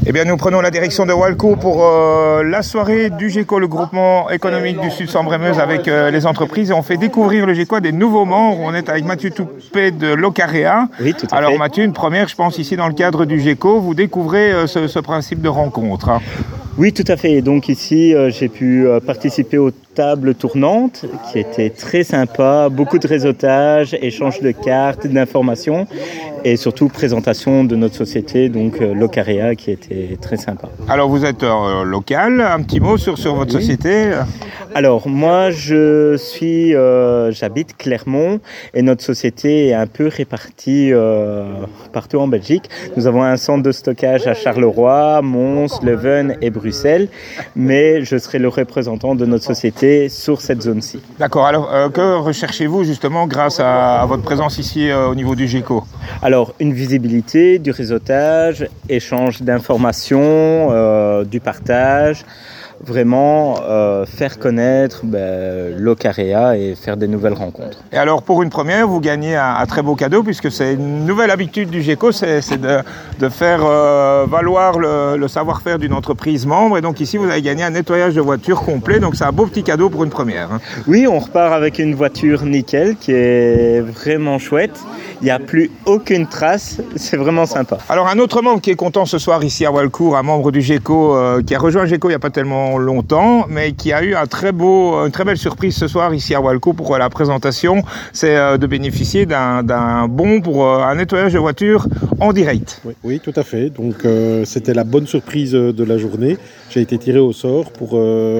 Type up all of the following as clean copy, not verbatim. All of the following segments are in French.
Eh bien, nous prenons la direction de Walcourt pour la soirée du GECO, le groupement économique du Sud Sambre-et-Meuse, avec les entreprises. Et on fait découvrir le GECO à des nouveaux membres. On est avec Mathieu Toupet de Locarea. Oui, tout à fait. Alors Mathieu, une première, je pense, ici dans le cadre du GECO, vous découvrez ce principe de rencontre. Hein. Oui, tout à fait. Donc ici, j'ai pu participer aux tables tournantes qui étaient très sympas, beaucoup de réseautage, échange de cartes, d'informations et surtout présentation de notre société, donc Locarea, qui était très sympa. Alors vous êtes local, un petit mot sur votre société. Alors moi, j'habite Clermont et notre société est un peu répartie partout en Belgique. Nous avons un centre de stockage à Charleroi, Mons, Leuven et Bruxelles, mais je serai le représentant de notre société sur cette zone-ci. D'accord, alors que recherchez-vous justement grâce à votre présence ici au niveau du GECO ? Alors une visibilité, du réseautage, échange d'informations, du partage, vraiment faire connaître Locarea et faire des nouvelles rencontres. Et alors pour une première, vous gagnez un très beau cadeau puisque c'est une nouvelle habitude du GECO, c'est de faire valoir le savoir-faire d'une entreprise membre. Et donc ici, vous avez gagné un nettoyage de voiture complet, donc c'est un beau petit cadeau pour une première. Hein. Oui, on repart avec une voiture nickel qui est vraiment chouette. Il n'y a plus aucune trace, c'est vraiment sympa. Alors un autre membre qui est content ce soir ici à Walcourt, un membre du GECO qui a rejoint le GECO il n'y a pas tellement longtemps, mais qui a eu une très belle surprise ce soir ici à Walcourt pour la présentation, c'est de bénéficier d'un bon pour un nettoyage de voiture en direct. Oui, tout à fait. Donc c'était la bonne surprise de la journée. J'ai été tiré au sort pour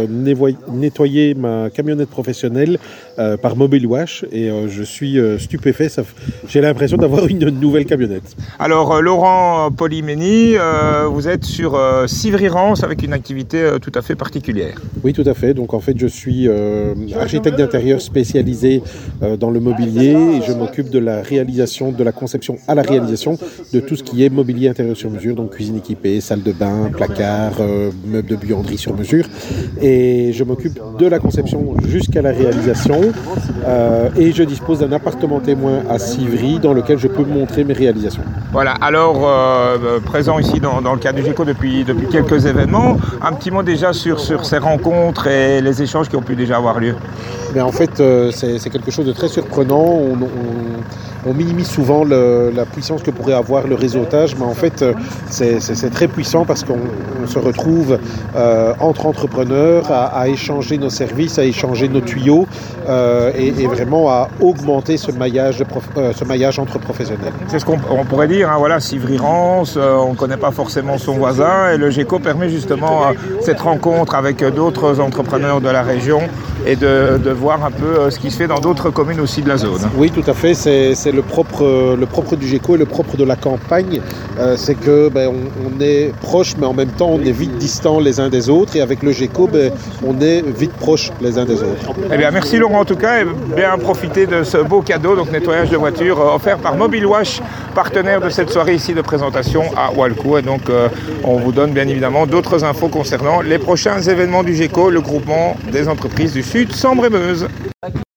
nettoyer ma camionnette professionnelle par Mobile Wash et je suis stupéfait. J'ai l'impression d'avoir une nouvelle camionnette. Alors Laurent Polymény, vous êtes sur Civry-Rance avec une activité tout à fait particulière. Oui, tout à fait. Donc en fait, je suis architecte d'intérieur spécialisé dans le mobilier et je m'occupe de la réalisation, de la conception à la réalisation de tout ce qui est mobilier intérieur sur mesure, donc cuisine équipée, salle de bain, placard, meubles de buanderie sur mesure. Et je m'occupe de la conception jusqu'à la réalisation et je dispose d'un appartement témoin à Civry dans lequel je peux montrer mes réalisations. Voilà, alors présent ici dans le cadre du GECO depuis quelques événements, un petit mot déjà sur ces rencontres et les échanges qui ont pu déjà avoir lieu. Mais en fait, c'est quelque chose de très surprenant. On minimise souvent la puissance que pourrait avoir le réseautage, mais en fait, c'est très puissant parce qu'on se retrouve entre entrepreneurs à échanger nos services, à échanger nos tuyaux et vraiment à augmenter ce maillage entre professionnels. C'est ce qu'on pourrait dire, hein, voilà, Civry-Rance, on ne connaît pas forcément son voisin et le GECO permet justement cette rencontre avec d'autres entrepreneurs de la région et de voir un peu ce qui se fait dans d'autres communes aussi de la zone. Oui, tout à fait, c'est le propre du GECO et le propre de la campagne, c'est que on est proche mais en même temps on est vite distants les uns des autres et avec le GECO on est vite proches les uns des autres. Eh bien merci Laurent en tout cas et bien profiter de ce beau cadeau, donc nettoyage de voiture offert par Mobile Wash, partenaire de cette soirée ici de présentation à Walcourt. Et donc on vous donne bien évidemment d'autres infos concernant les prochains événements du GECO, le groupement des entreprises du Sud Sambre-et-Meuse.